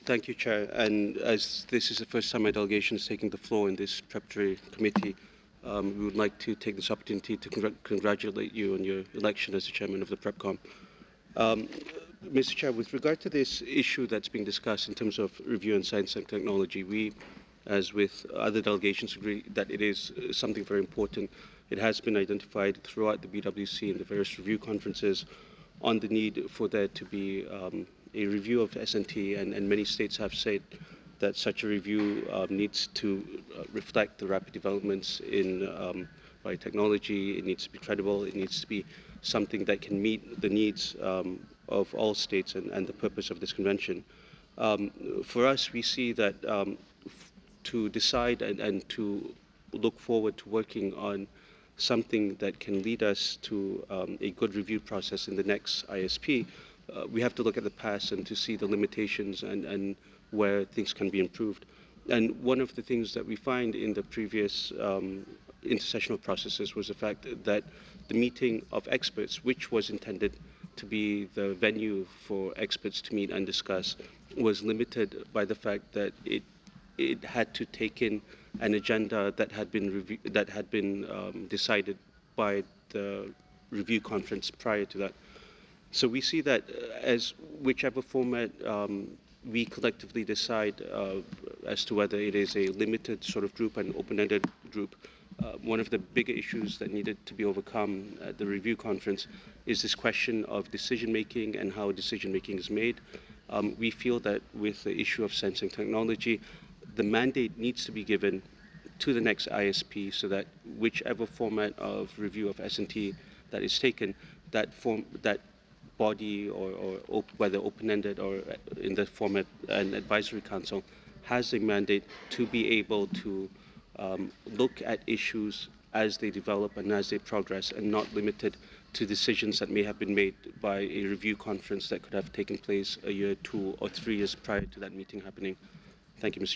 Thank you, Chair. And as this is the first time my delegation is taking the floor in this preparatory committee, we would like to take this opportunity to congratulate you on your election as the chairman of the PrepCom. Um, Mr. Chair, with regard to this issue that's being discussed in terms of review on science and technology, we, as with other delegations, agree that it is something very important. It has been identified throughout the BWC and the various review conferences on the need for there to be a review of S&T, and many states have said that such a review needs to reflect the rapid developments in biotechnology. It needs to be credible. It needs to be something that can meet the needs of all states and the purpose of this convention. For us, we see that to decide and to look forward to working on something that can lead us to a good review process in the next ISP, we have to look at the past and to see the limitations and where things can be improved. And one of the things that we find in the previous intersessional processes was the fact that the meeting of experts, which was intended to be the venue for experts to meet and discuss, was limited by the fact that it had to take in an agenda that had been decided by the review conference prior to that. So we see that as whichever format we collectively decide as to whether it is a limited sort of group, an open-ended group, one of the bigger issues that needed to be overcome at the review conference is this question of decision-making and how decision-making is made. We feel that with the issue of sensing technology, the mandate needs to be given to the next ISP so that whichever format of review of S&T that is taken, that body or whether open-ended or in the format an advisory council has a mandate to be able to look at issues as they develop and as they progress, and not limited to decisions that may have been made by a review conference that could have taken place a year, 2 or 3 years prior to that meeting happening. Thank you, Mr.